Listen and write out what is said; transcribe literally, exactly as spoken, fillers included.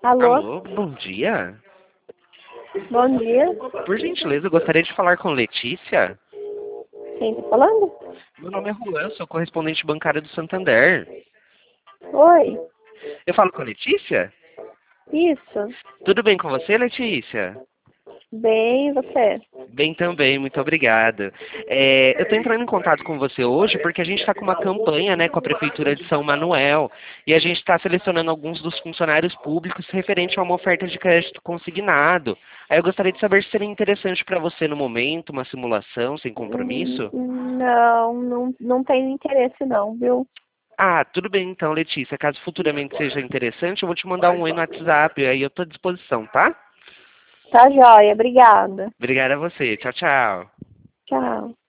Alô? Alô, bom dia. Bom dia. Por gentileza, eu gostaria de falar com Letícia. Quem tá falando? Meu nome é Juan, sou correspondente bancário do Santander. Oi. Eu falo com a Letícia? Isso. Tudo bem com você, Letícia? Bem, e você? Bem também, muito obrigado. É, eu estou entrando em contato com você hoje porque a gente está com uma campanha, né, com a Prefeitura de São Manuel e a gente está selecionando alguns dos funcionários públicos referente a uma oferta de crédito consignado. Aí eu gostaria de saber se seria interessante para você no momento, uma simulação sem Hum, compromisso. Não, não, não tenho interesse não, viu? Ah, tudo bem então, Letícia. Caso futuramente seja interessante, eu vou te mandar um oi no WhatsApp, aí eu estou à disposição, tá? Tá joia, obrigada. Obrigado a você. Tchau, tchau. Tchau.